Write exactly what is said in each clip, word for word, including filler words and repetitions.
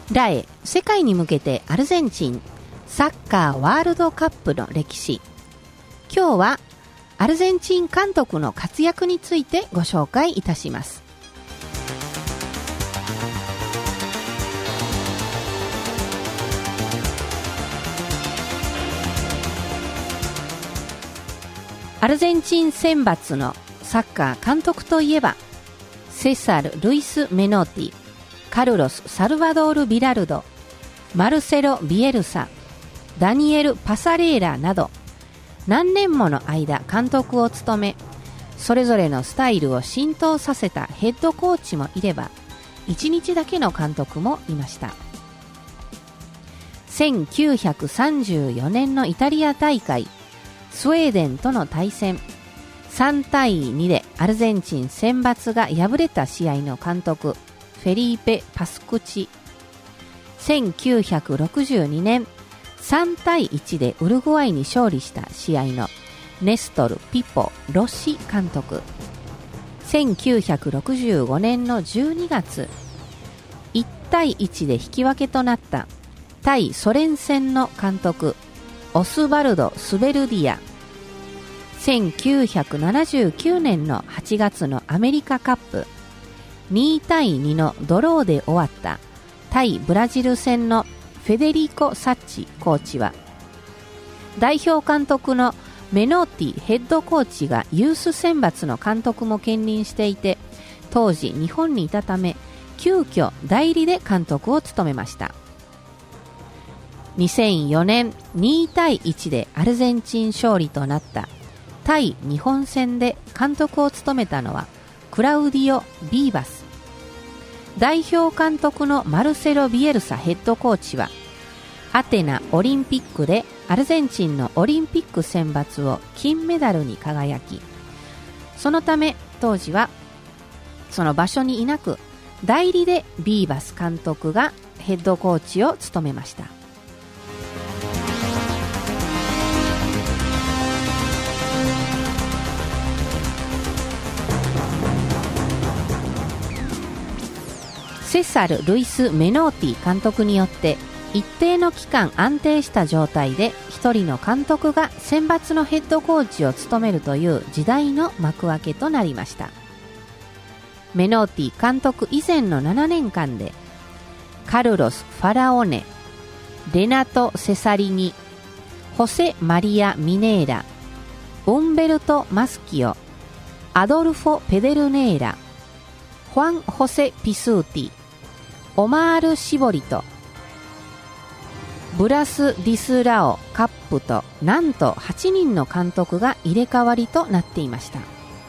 らへ世界に向けてアルゼンチンサッカーワールドカップの歴史。今日はアルゼンチン監督の活躍についてご紹介いたします。アルゼンチン選抜のサッカー監督といえば、セサル・ルイス・メノーティ、カルロス・サルバドール・ビラルド、マルセロ・ビエルサ、ダニエル・パサレーラなど、何年もの間監督を務め、それぞれのスタイルを浸透させたヘッドコーチもいれば、いちにちだけの監督もいました。せんきゅうひゃくさんじゅうよねんのイタリア大会、スウェーデンとの対戦、さんたいにでアルゼンチン選抜が敗れた試合の監督、フェリーペ・パスクチ。せんきゅうひゃくろくじゅうにねん、さんたいいちでウルグアイに勝利した試合のネストル・ピポ・ロッシ監督。せんきゅうひゃくろくじゅうごねんのじゅうにがつ、いちたいいちで引き分けとなった対ソ連戦の監督、オスバルド・スベルディア。せんきゅうひゃくななじゅうきゅうねんのはちがつのアメリカカップ、にたいにのドローで終わった対ブラジル戦のフェデリコ・サッチコーチは、代表監督のメノーティヘッドコーチがユース選抜の監督も兼任していて、当時日本にいたため急遽代理で監督を務めました。にせんよねんにたいいちでアルゼンチン勝利となった対日本戦で監督を務めたのはクラウディオ・ビーバス。代表監督のマルセロ・ビエルサヘッドコーチは、アテナオリンピックでアルゼンチンのオリンピック選抜を金メダルに輝き、そのため当時はその場所にいなく、代理でビーバス監督がヘッドコーチを務めました。セサル・ルイス・メノーティ監督によって一定の期間安定した状態で一人の監督が選抜のヘッドコーチを務めるという時代の幕開けとなりました。メノーティ監督以前のななねんかんでカルロス・ファラオネ、レナト・セサリニ、ホセ・マリア・ミネーラ、ウンベルト・マスキオ、アドルフォ・ペデルネーラ、ファン・ホセ・ピスーティ、オマール・シボリとブラス・ディスラオ・カップと、なんとはちにんの監督が入れ替わりとなっていました。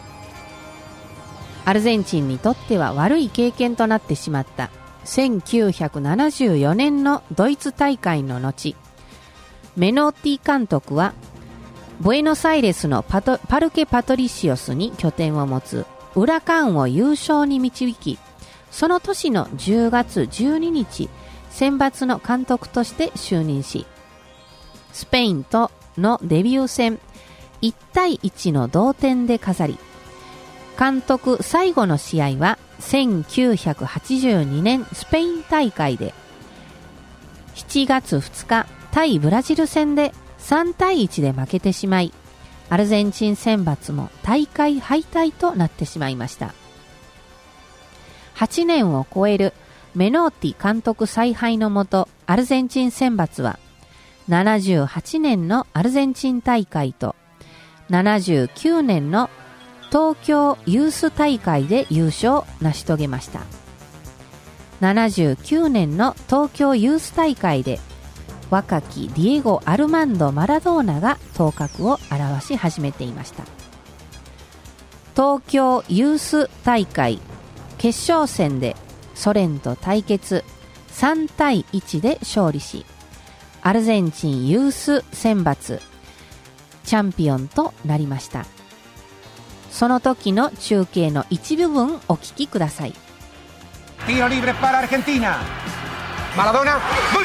アルゼンチンにとっては悪い経験となってしまったせんきゅうひゃくななじゅうよねんのドイツ大会の後、メノーティ監督はブエノスアイレスのパトパルケ・パトリシオスに拠点を持つウラカンを優勝に導き、その年のじゅうがつじゅうににち、選抜の監督として就任し、スペインとのデビュー戦いちたいいちの同点で飾り、監督最後の試合はせんきゅうひゃくはちじゅうにねんスペイン大会で、しちがつふつか対ブラジル戦でさんたいいちで負けてしまい、アルゼンチン選抜も大会敗退となってしまいました。はちねんを超えるメノーティ監督采配のもと、アルゼンチン選抜はななじゅうはちねんのアルゼンチン大会とななじゅうきゅうねんの東京ユース大会で優勝を成し遂げました。ななじゅうきゅうねんの東京ユース大会で若きディエゴ・アルマンド・マラドーナが頭角を現し始めていました。東京ユース大会決勝戦でソ連と対決、さんたいいちで勝利し、アルゼンチンユース選抜チャンピオンとなりました。その時の中継の一部分お聞きください。 Tiro libre para Argentina. Maradona. ¡Gol!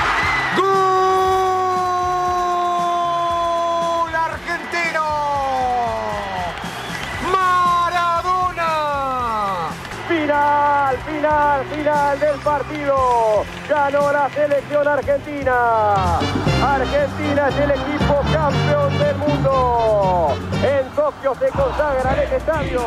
¡Gol argentino! ¡Maradona! ¡Mira! Final, final, final del partido. Ganó la selección argentina. Argentina es el equipo campeón del mundo. En Tokio se consagra en el estadio.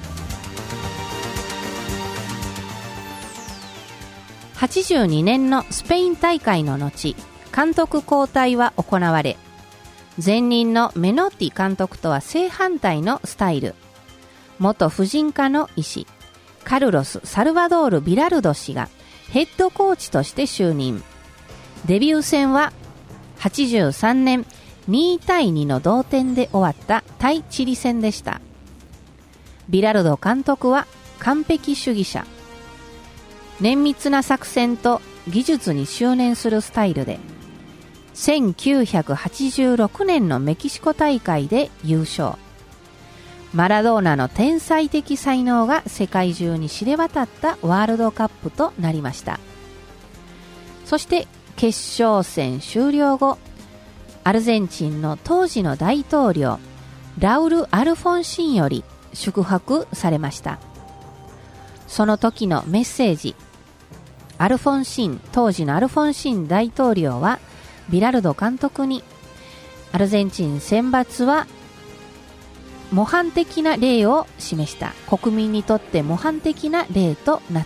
はちじゅうにねんのスペイン大会の後、監督交代は行われ、前任のメノッティ監督とは正反対のスタイル、元婦人科の医師カルロス・サルバドール・ビラルド氏がヘッドコーチとして就任。デビュー戦ははちじゅうさんねんにたいにの同点で終わった対チリ戦でした。ビラルド監督は完璧主義者、綿密な作戦と技術に執念するスタイルで、せんきゅうひゃくはちじゅうろくねんのメキシコ大会で優勝。マラドーナの天才的才能が世界中に知れ渡ったワールドカップとなりました。そして決勝戦終了後、アルゼンチンの当時の大統領ラウル・アルフォンシンより祝福されました。その時のメッセージ、アルフォンシン、当時のアルフォンシン大統領はビラルド監督に、アルゼンチン選抜は模範的な例を示した。国民にとって模範的な例となった。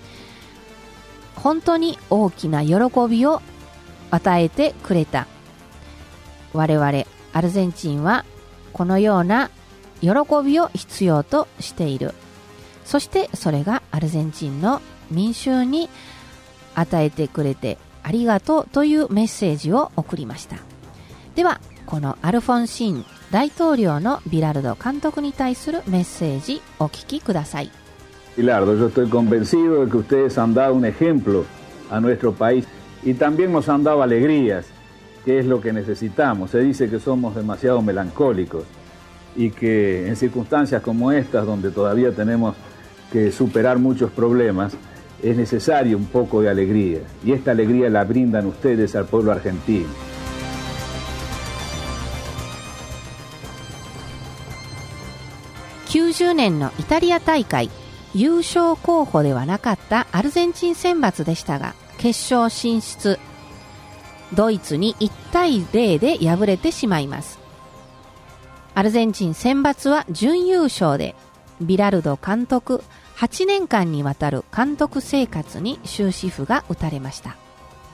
本当に大きな喜びを与えてくれた。我々アルゼンチンはこのような喜びを必要としている。そしてそれがアルゼンチンの民衆に与えてくれてありがとうというメッセージを送りました。ではこのアルフォンシン大統領のビラルド監督に対するメッセージお聞きください。 Bilardo, yo estoy convencido de que ustedes han dado un ejemplo a nuestro país y también nos han dado alegrías, que es lo que necesitamos. Se dice que somos demasiado melancólicos y que en circunstancias como estas, donde todavía tenemos que superar muchos problemas, es necesario un poco de alegría, y esta alegría la brindan ustedes al pueblo argentino. きゅうじゅうねんのイタリア大会、優勝候補ではなかったアルゼンチン選抜でしたが決勝進出。ドイツにいちたいゼロで敗れてしまいます。アルゼンチン選抜は準優勝で、ビラルド監督はちねんかんにわたる監督生活に終止符が打たれました。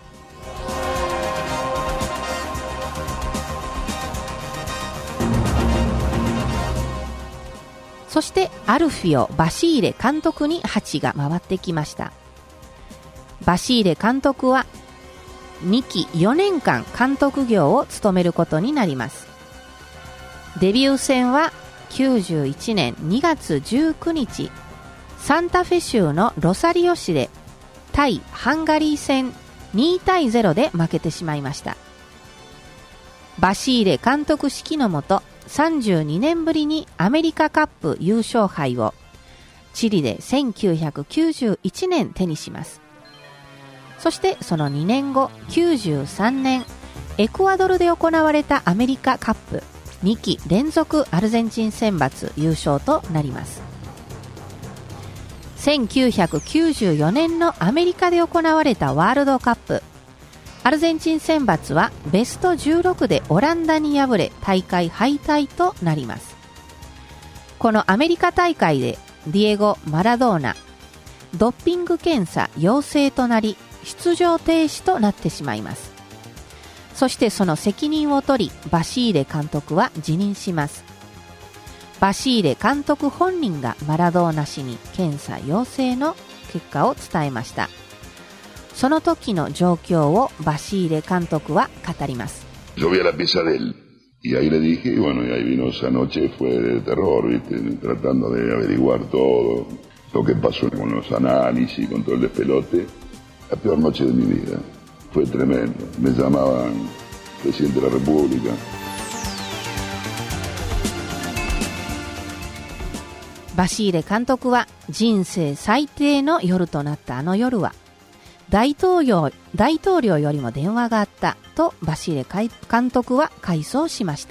そしてアルフィオ・バシーレ監督に鉢が回ってきました。バシーレ監督はにきよねんかん監督業を務めることになります。デビュー戦はきゅうじゅういちねんにがつじゅうくにち、サンタフェ州のロサリオ市で対ハンガリー戦にたいゼロで負けてしまいました。バシーレ監督指揮のもと、さんじゅうにねんぶりにアメリカカップ優勝杯をチリでせんきゅうひゃくきゅうじゅういちねん手にします。そしてそのにねんご、きゅうじゅうさんねんエクアドルで行われたアメリカカップ、にき連続アルゼンチン選抜優勝となります。せんきゅうひゃくきゅうじゅうよねんのアメリカで行われたワールドカップ、アルゼンチン選抜はベストじゅうろくでオランダに敗れ大会敗退となります。このアメリカ大会でディエゴ・マラドーナ、ドッピング検査陽性となり出場停止となってしまいます。そしてその責任を取りバシーレ監督は辞任します。バシーレ監督本人がマラドーナ氏に検査陽性の結果を伝えました。その時の状況をバシーレ監督は語ります。 Yo vi a la pieza de él y ahí le dije, y bueno, y ahí vino esa noche, fue de terror, ¿viste? Tratando de averiguar todo, lo que pasó con los análisis, con todo el despelote. La peor noche de mi vida, fue tremendo. Me llamaban presidente de la República. バシーレ監督は人生最低の夜となったあの夜は大統領、大統領よりも電話があったとバシーレ監督は回想しました。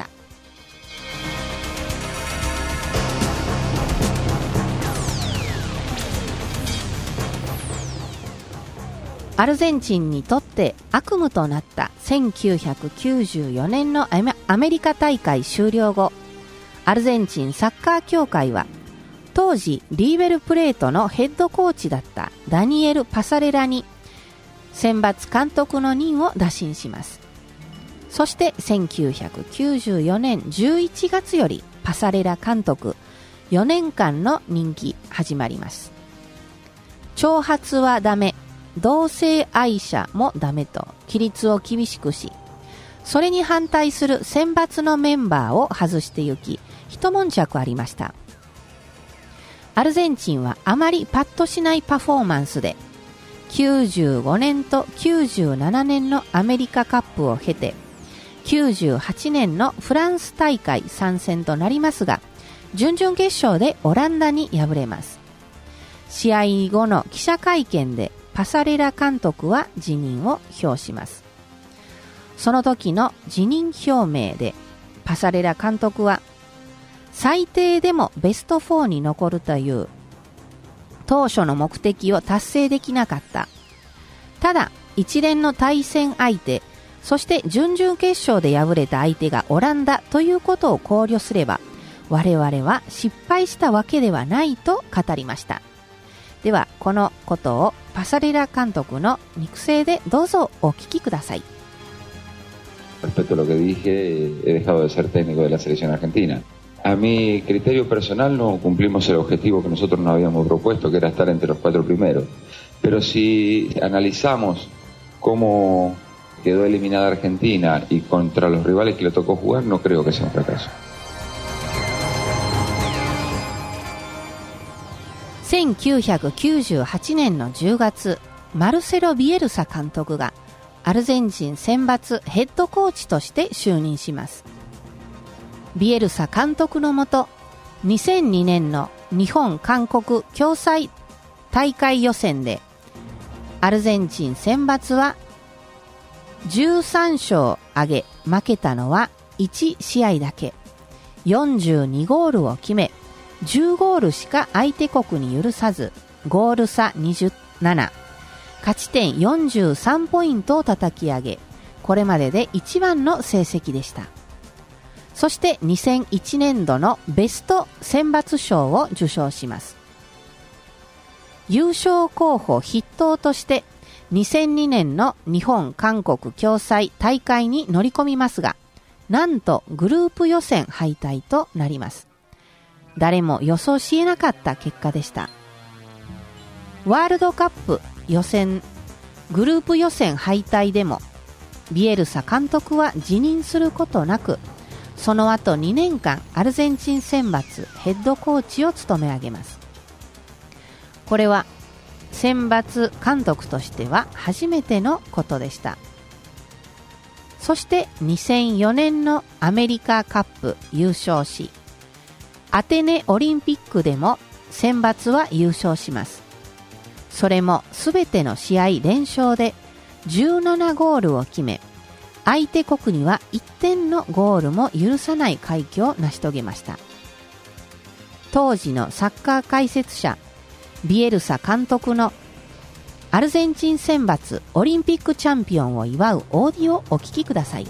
アルゼンチンにとって悪夢となったせんきゅうひゃくきゅうじゅうよねんのアメリカ大会終了後、アルゼンチンサッカー協会は当時リーベルプレートのヘッドコーチだったダニエル・パサレラに選抜監督の任を打診します。そしてせんきゅうひゃくきゅうじゅうよねんじゅういちがつよりパサレラ監督よねんかんの任期始まります。長髪はダメ、同性愛者もダメと規律を厳しくし、それに反対する選抜のメンバーを外してゆき、一悶着ありました。アルゼンチンはあまりパッとしないパフォーマンスで、きゅうじゅうごねんときゅうじゅうななねんのアメリカカップを経て、きゅうじゅうはちねんのフランス大会参戦となりますが、準々決勝でオランダに敗れます。試合後の記者会見でパサレラ監督は辞任を表します。その時の辞任表明でパサレラ監督は、最低でもベストフォーに残るという当初の目的を達成できなかった。ただ一連の対戦相手、そして準々決勝で敗れた相手がオランダということを考慮すれば、我々は失敗したわけではないと語りました。ではこのことをパサレラ監督の肉声でどうぞお聞きください。 Respecto a lo que dije, he dejado de ser técnico de la selección argentina. A mi criterio personal no cumplimos el objetivo que nosotros nos habíamos propuesto, que era estar entre los cuatro primeros. Pero si analizamos cómo quedó eliminada Argentina y contra los rivales que le tocó jugar, no creo que sea un fracaso. せんきゅうひゃくきゅうじゅうはちねんのじゅうがつ、マルセロ・ビエルサ監督がアルゼンチン選抜ヘッドコーチとして就任します。ビエルサ監督のもと、にせんにねんの日本韓国共催大会予選でアルゼンチン選抜はじゅうさんしょう挙げ、負けたのはいちしあいだけ。よんじゅうにゴールを決め、じゅうゴールしか相手国に許さず、ゴール差にじゅうなな、勝ち点よんじゅうさんポイントを叩き上げ、これまでで一番の成績でした。そしてにせんいちねんどのベスト選抜賞を受賞します。優勝候補筆頭としてにせんにねんの日本韓国共催大会に乗り込みますが、なんとグループ予選敗退となります。誰も予想しえなかった結果でした。ワールドカップ予選グループ予選敗退でもビエルサ監督は辞任することなく、その後にねんかんアルゼンチン選抜ヘッドコーチを務め上げます。これは選抜監督としては初めてのことでした。そしてにせんよねんのアメリカカップ優勝し、アテネオリンピックでも選抜は優勝します。それもすべての試合連勝でじゅうななゴールを決め、相手国にはいってんのゴールも許さない快挙を成し遂げました。当時のサッカー解説者ビエルサ監督のアルゼンチン選抜オリンピックチャンピオンを祝うオーディオをお聞きください。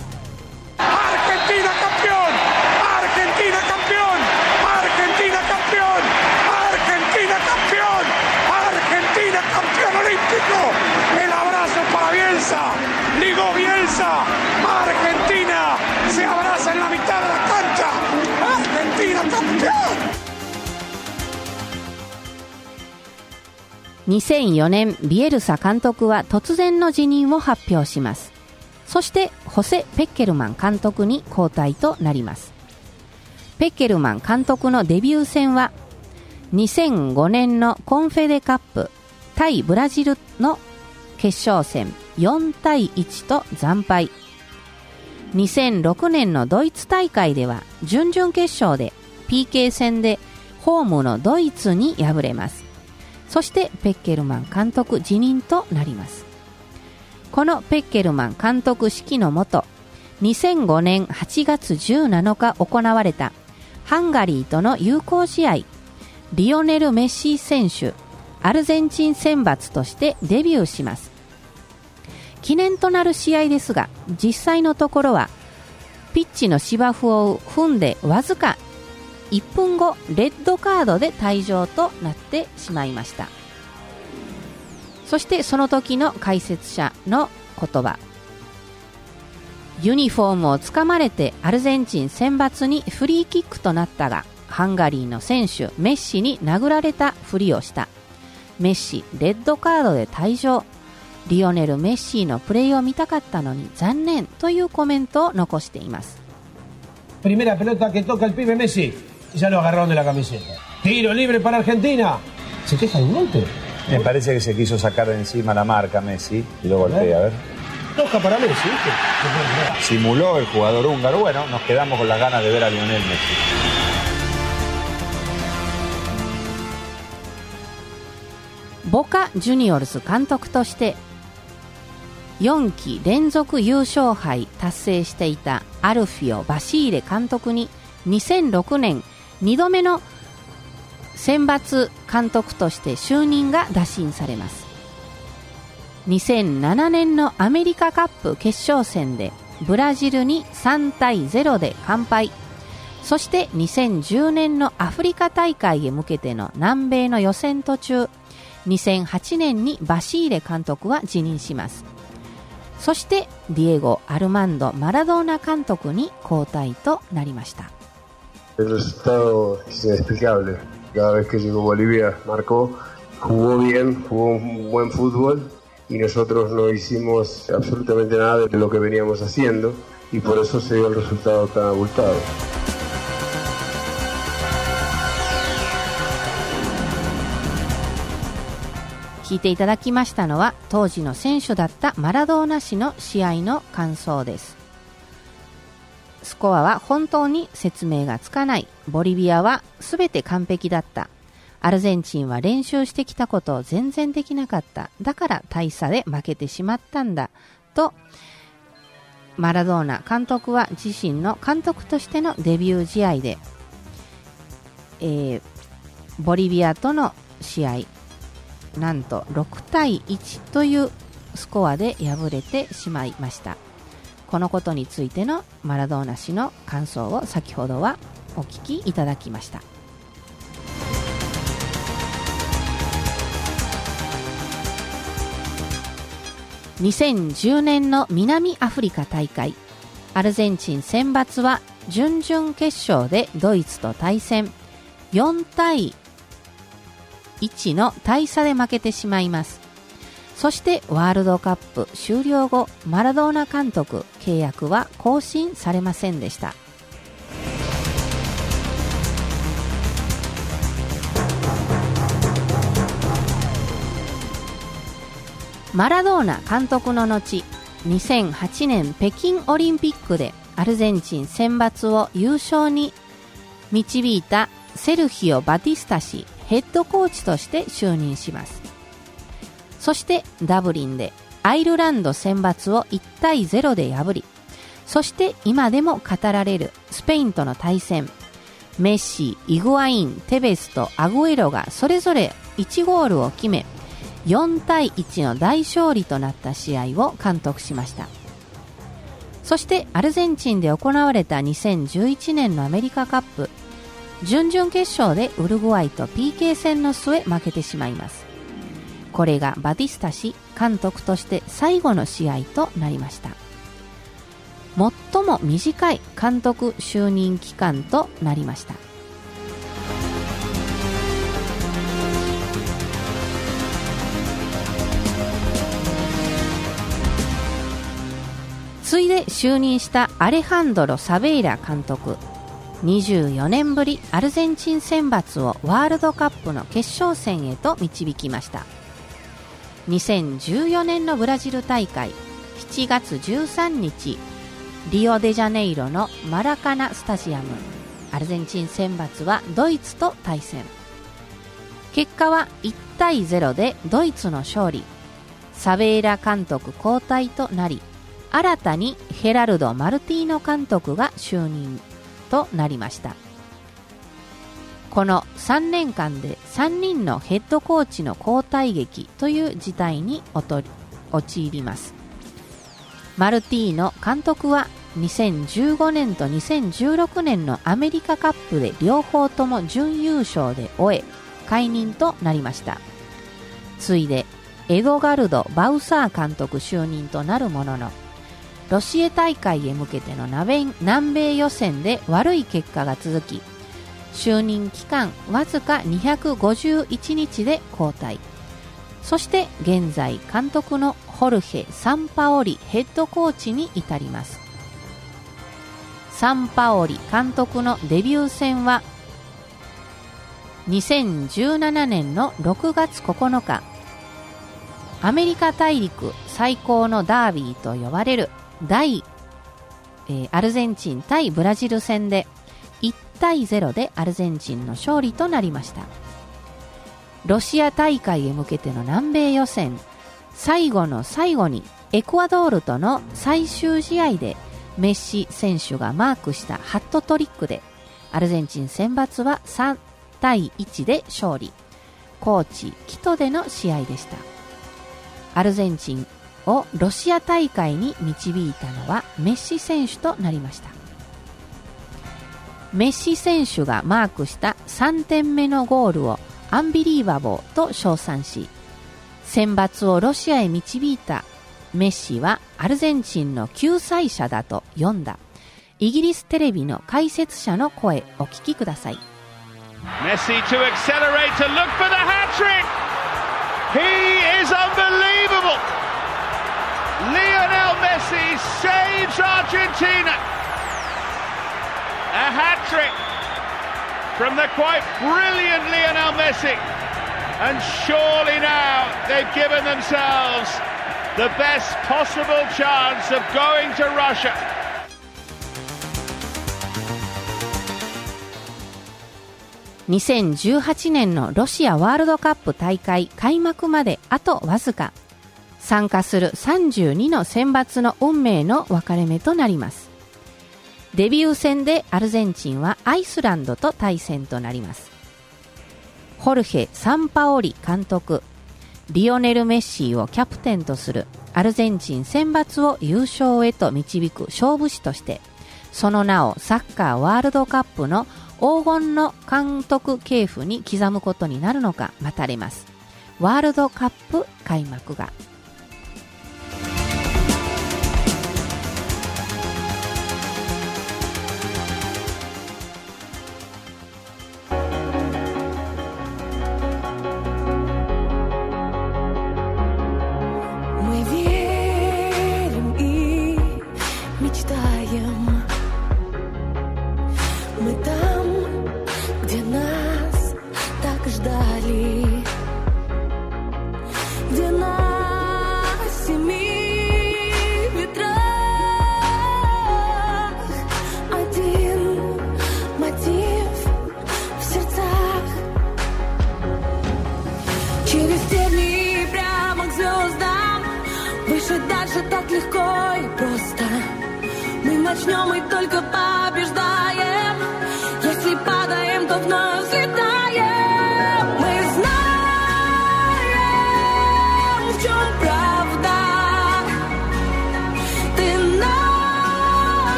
にせんよねん、ビエルサ監督は突然の辞任を発表します。そしてホセ・ペッケルマン監督に交代となります。ペッケルマン監督のデビュー戦はにせんごねんのコンフェデカップ対ブラジルの決勝戦よんたいいちと惨敗。にせんろくねんのドイツ大会では準々決勝で ピーケー 戦でホームのドイツに敗れます。そしてペッケルマン監督辞任となります。このペッケルマン監督指揮のもと、にせんごねんはちがつじゅうなのか行われたハンガリーとの友好試合、リオネル・メッシ選手、 アルゼンチン選抜としてデビューします。記念となる試合ですが、実際のところはピッチの芝生を踏んでわずかいっぷんご、レッドカードで退場となってしまいました。そしてその時の解説者の言葉、ユニフォームをつかまれてアルゼンチン選抜にフリーキックとなったが、ハンガリーの選手メッシに殴られたふりをした。メッシレッドカードで退場。リオネル・メッシのプレーを見たかったのに残念というコメントを残しています。 Primera pelota que toca el pibe Messi, ya lo agarraron de la camiseta. Tiro libre para Argentina. ¿Se queja de un golpe? Me parece que se quiso sacar de encima la marca Messi y lo golpea, a ver. Toca para Messi, ¿viste? Simuló el jugador húngaro. Bueno, nos quedamos con las ganas de ver a Lionel Messi. Boca Juniors 監督としてよんき連続優勝杯達成していたアルフィオ・バシーレ監督ににせんろくねんにどめの選抜監督として就任が打診されます。にせんななねんのアメリカカップ決勝戦でブラジルにさんたいゼロで完敗。そしてにせんじゅうねんのアフリカ大会へ向けての南米の予選途中、にせんはちねんにバシーレ監督は辞任します。そしてディエゴ・アルマンド・マラドーナ監督に交代となりました。 El resultado es inexplicable. Cada vez que llegó Bolivia marcó, jugó bien, jugó un buen fútbol y nosotros no hicimos absolutamente nada de lo que veníamos haciendo y por eso se dio el resultado tan abultado. 聞いていただきましたのは当時の選手だったマラドーナ氏の試合の感想です。スコアは本当に説明がつかない。ボリビアはすべて完璧だった。アルゼンチンは練習してきたことを全然できなかった。だから大差で負けてしまったんだと、マラドーナ監督は自身の監督としてのデビュー試合で、えー、ボリビアとの試合なんとろくたいいちというスコアで敗れてしまいました。このことについてのマラドーナ氏の感想を先ほどはお聞きいただきました。にせんじゅうねんの南アフリカ大会、アルゼンチン選抜は準々決勝でドイツと対戦、よんたいいちの大差で負けてしまいます。そしてワールドカップ終了後、マラドーナ監督契約は更新されませんでした。マラドーナ監督の後、にせんはちねん北京オリンピックでアルゼンチン選抜を優勝に導いたセルヒオ・バティスタ氏ヘッドコーチとして就任します。そしてダブリンでアイルランド選抜をいちたいゼロで破り、そして今でも語られるスペインとの対戦、メッシ、イグアイン、テベスとアグエロがそれぞれいちゴールを決め、よんたいいちの大勝利となった試合を監督しました。そしてアルゼンチンで行われたにせんじゅういちねんのアメリカカップ、準々決勝でウルグアイと ピーケー 戦の末負けてしまいます。これがバティスタ氏監督として最後の試合となりました。最も短い監督就任期間となりました。ついで就任したアレハンドロ・サベイラ監督、にじゅうよねんぶりアルゼンチン選抜をワールドカップの決勝戦へと導きました。にせんじゅうよねんのブラジル大会、しちがつじゅうさんにちリオデジャネイロのマラカナスタジアム、アルゼンチン選抜はドイツと対戦。結果はいちたいゼロでドイツの勝利。サベイラ監督交代となり、新たにヘラルド・マルティーノ監督が就任となりました。 このさんねんかんでさんにんのヘッドコーチの交代劇という事態に陥ります。マルティーノ監督はにせんじゅうごねんとにせんじゅうろくねんのアメリカカップで両方とも準優勝で終え解任となりました。ついでエドガルド・バウサー監督就任となるものの、ロシア大会へ向けての南米予選で悪い結果が続き、就任期間わずかにひゃくごじゅういちにちで交代。そして現在監督のホルヘ・サンパオリヘッドコーチに至ります。サンパオリ監督のデビュー戦はにせんじゅうななねんのろくがつここのか、アメリカ大陸最高のダービーと呼ばれる大、えー、アルゼンチン対ブラジル戦でいちたいゼロでアルゼンチンの勝利となりました。ロシア大会へ向けての南米予選、最後の最後にエクアドールとの最終試合でメッシ選手がマークしたハットトリックでアルゼンチン選抜はさんたいいちで勝利。コーチキトでの試合でした。アルゼンチンをロシア大会に導いたのはメッシ選手となりました。メッシ選手がマークしたさんてんめのゴールをアンビリーバボーと称賛し、選抜をロシアへ導いたメッシはアルゼンチンの救済者だと呼んだ。イギリステレビの解説者の声お聞きください。 メッシ to accelerate to look for the hat trick. He is unbelievable. Lionel Messi saves Argentina. A hat trick from the quite brilliant Lionel Messi. And surely now they've given themselves the best possible chance of going to Russia. にせんじゅうはちねんのロシアワールドカップ大会開幕まであとわずか。参加するさんじゅうにの選抜の運命の分かれ目となります。デビュー戦でアルゼンチンはアイスランドと対戦となります。ホルヘ・サンパオリ監督、リオネル・メッシをキャプテンとするアルゼンチン選抜を優勝へと導く勝負師として、その名をサッカーワールドカップの黄金の監督系譜に刻むことになるのか待たれます。ワールドカップ開幕が。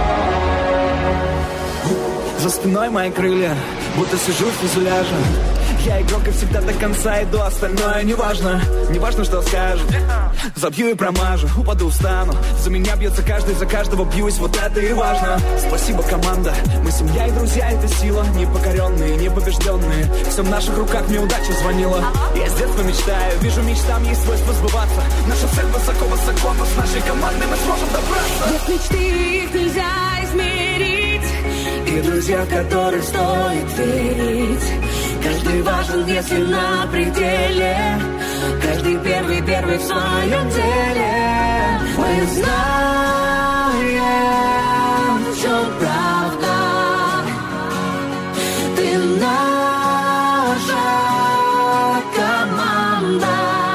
За спиной мои крылья, будто сижу в фюзеляже. Я игрок и всегда до конца иду, остальное неважно. Неважно, что скажут. Забью и промажу, упаду, встану. За меня бьется каждый, за каждого бьюсь, вот это и важно. Спасибо, команда, мы семья и друзья, это сила. Непокоренные, непобежденные, все в наших руках, мне удача звонила. Я с детства мечтаю, вижу, мечтам есть свойство сбываться. Наша цель высоко-высоко, но с нашей командой мы сможем добраться. Без мечты их нельзя измерить, и друзья, в которых стоит верить. Каждый важен, если на пределе, каждый первый, первый в своем деле. Мы знаем, в чем правда, ты наша команда,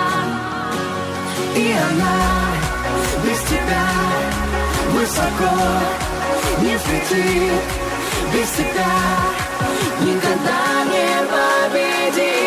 и она без тебя высоко не взлетит, без тебя никогда не победит.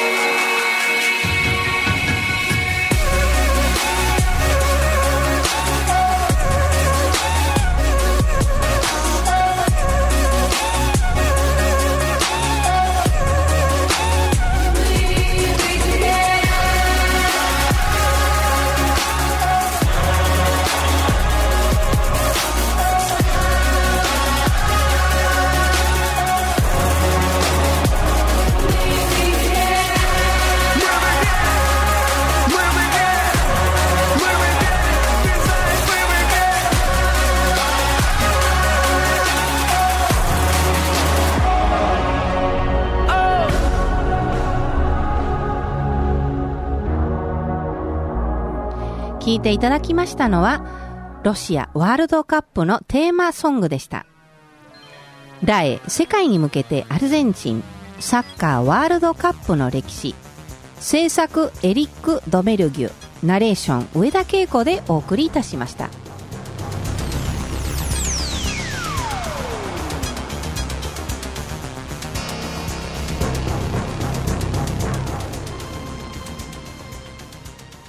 聞いていただきましたのはロシアワールドカップのテーマソングでした。ラエ世界に向けてアルゼンチンサッカーワールドカップの歴史、制作エリック・ドメルギュ、ナレーション上田恵子でお送りいたしました。